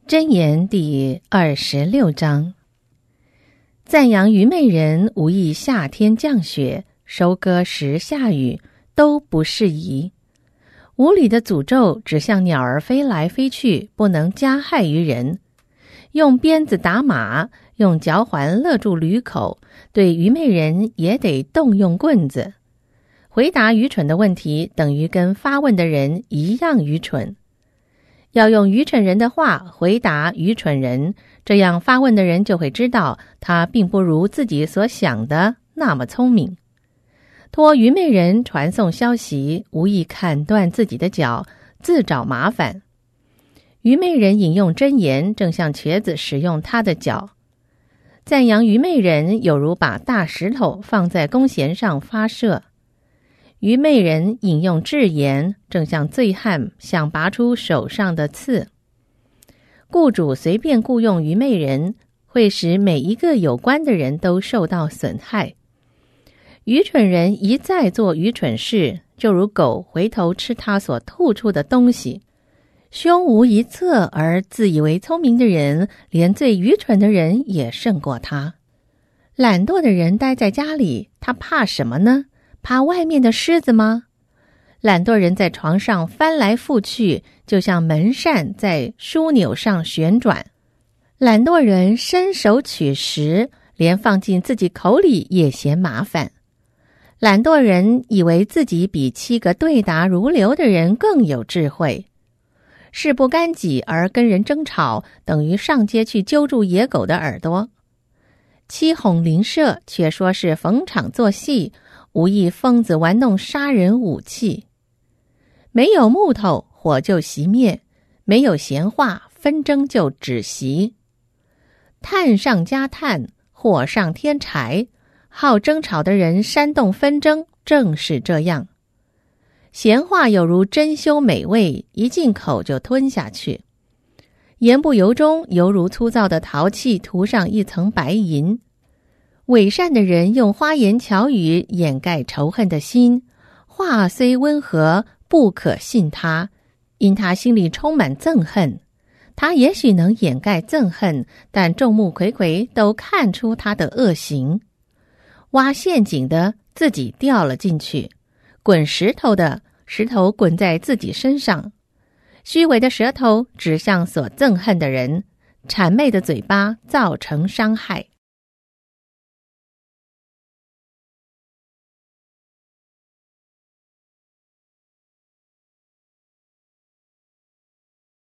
箴言第26章：赞扬愚昧人，无异夏天降雪，收割时下雨，都不适宜。无理的诅咒只像鸟儿飞来飞去，不能加害于人。用鞭子打马，用嚼环勒住驴口，对愚昧人也得动用棍子。回答愚蠢的问题，等于跟发问的人一样愚蠢。要用愚蠢人的话回答愚蠢人，这样发问的人就会知道他并不如自己所想的那么聪明。托愚昧人传送消息，无意砍断自己的脚，自找麻烦。愚昧人引用箴言，正像瘸子使用他的脚。赞扬愚昧人，有如把大石头放在弓弦上发射。愚昧人引用智言，正像醉汉想拔出手上的刺。雇主随便雇用愚昧人，会使每一个有关的人都受到损害。愚蠢人一再做愚蠢事，就如狗回头吃他所吐出的东西。胸无一策而自以为聪明的人，连最愚蠢的人也胜过他。懒惰的人待在家里，他怕什么呢？怕外面的狮子吗？懒惰人在床上翻来覆去，就像门扇在枢纽上旋转。懒惰人伸手取食，连放进自己口里也嫌麻烦。懒惰人以为自己比7个对答如流的人更有智慧。事不干己而跟人争吵，等于上街去揪住野狗的耳朵。欺哄邻舍，却说是逢场作戏，无异疯子玩弄杀人武器。没有木头，火就熄灭；没有闲话，纷争就止息。炭上加炭，火上添柴，好争吵的人煽动纷争，正是这样。闲话有如珍馐美味，一进口就吞下去。言不由衷，犹如粗糙的陶器涂上一层白银。伪善的人用花言巧语掩盖仇恨的心，话虽温和，不可信他，因他心里充满憎恨。他也许能掩盖憎恨，但众目睽睽都看出他的恶行。挖陷阱的自己掉了进去，滚石头的石头滚在自己身上。虚伪的舌头指向所憎恨的人，谄媚的嘴巴造成伤害。